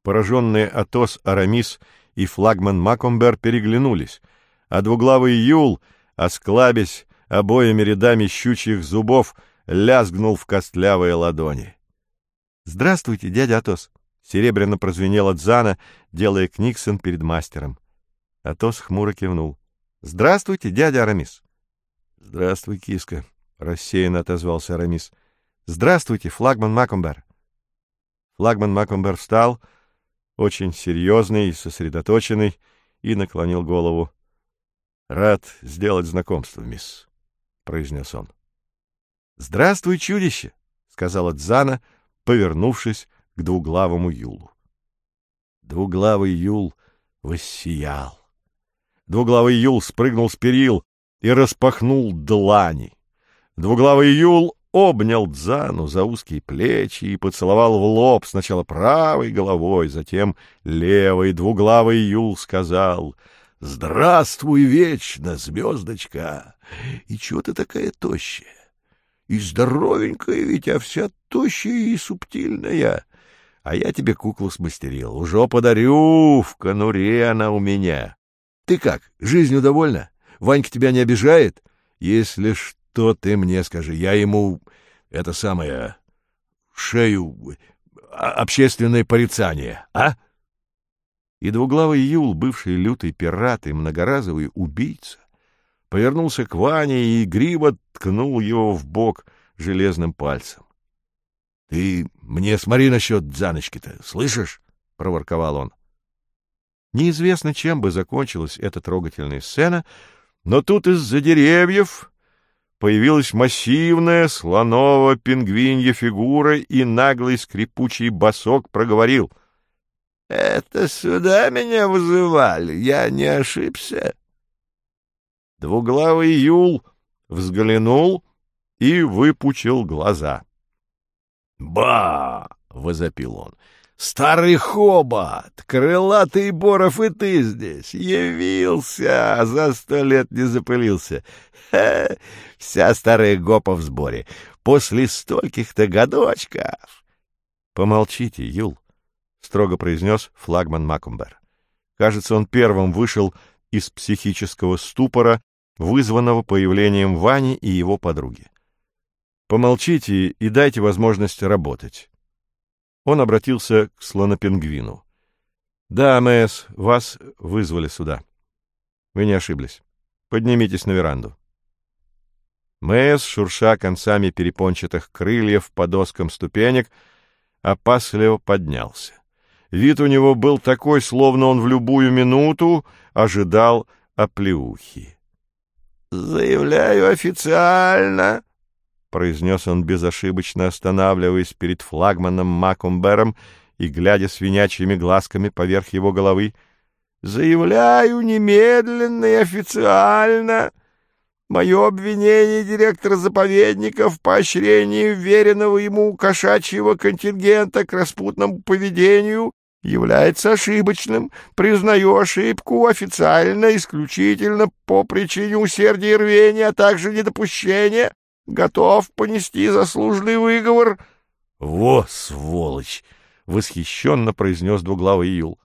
Пораженные Атос, Арамис и флагман Макомбер переглянулись, а двуглавый Юл, осклабясь обоими рядами щучьих зубов, лязгнул в костлявые ладони. — Здравствуйте, дядя Атос! — серебряно прозвенел Дзана, делая книксон перед мастером. Атос хмуро кивнул. — Здравствуйте, дядя Арамис! — Здравствуй, киска! — рассеянно отозвался Арамис. — Здравствуйте, флагман Макомбер! Флагман Макомбер встал, очень серьезный и сосредоточенный, и наклонил голову. — Рад сделать знакомство, мисс, — произнес он. — Здравствуй, чудище! — сказала Дзана, повернувшись к двуглавому Юлу. Двуглавый Юл воссиял. Двуглавый Юл спрыгнул с перил и распахнул длани. Двуглавый Юл обнял Дзану за узкие плечи и поцеловал в лоб сначала правой головой, затем левой. Двуглавый Юл сказал: — Здравствуй вечно, звездочка! И чего ты такая тощая? И здоровенькая ведь, а вся тощая и субтильная. А я тебе куклу смастерил, уже подарю, в конуре она у меня. Ты как, жизнью довольна? Ванька тебя не обижает? Если что, ты мне скажи, я ему, это самое, шею, общественное порицание, а? И двуглавый Юл, бывший лютый пират и многоразовый убийца, повернулся к Ване и игриво ткнул его в бок железным пальцем. — Ты мне смотри насчет Дзаночки-то, слышишь? — проворковал он. Неизвестно, чем бы закончилась эта трогательная сцена, но тут из-за деревьев появилась массивная слоново-пингвинья фигура, и наглый скрипучий босок проговорил: — Это сюда меня вызывали, я не ошибся? Двуглавый Юл взглянул и выпучил глаза. — Ба! — возопил он. — Старый хобот, крылатый Боров, и ты здесь! Явился! За 100 лет не запылился! Ха! Вся старая гопа в сборе! После стольких-то годочков! — Помолчите, Юл! — строго произнес флагман Макомбер. Кажется, он первым вышел из психического ступора, вызванного появлением Вани и его подруги. Помолчите и дайте возможность работать. Он обратился к слонопингвину. — Да, МС, вас вызвали сюда. Вы не ошиблись. Поднимитесь на веранду. МС, шурша концами перепончатых крыльев по доскам ступенек, опасливо поднялся. Вид у него был такой, словно он в любую минуту ожидал оплеухи. — Заявляю официально, — произнес он безошибочно, останавливаясь перед флагманом Макомбером и глядя свинячьими глазками поверх его головы. — Заявляю немедленно и официально мое обвинение директора заповедника в поощрении веренного ему кошачьего контингента к распутному поведению является ошибочным. Признаю ошибку официально, исключительно по причине усердия и рвения, а также недопущения. Готов понести заслуженный выговор. — Во, сволочь! — восхищенно произнес двуглавый Юл.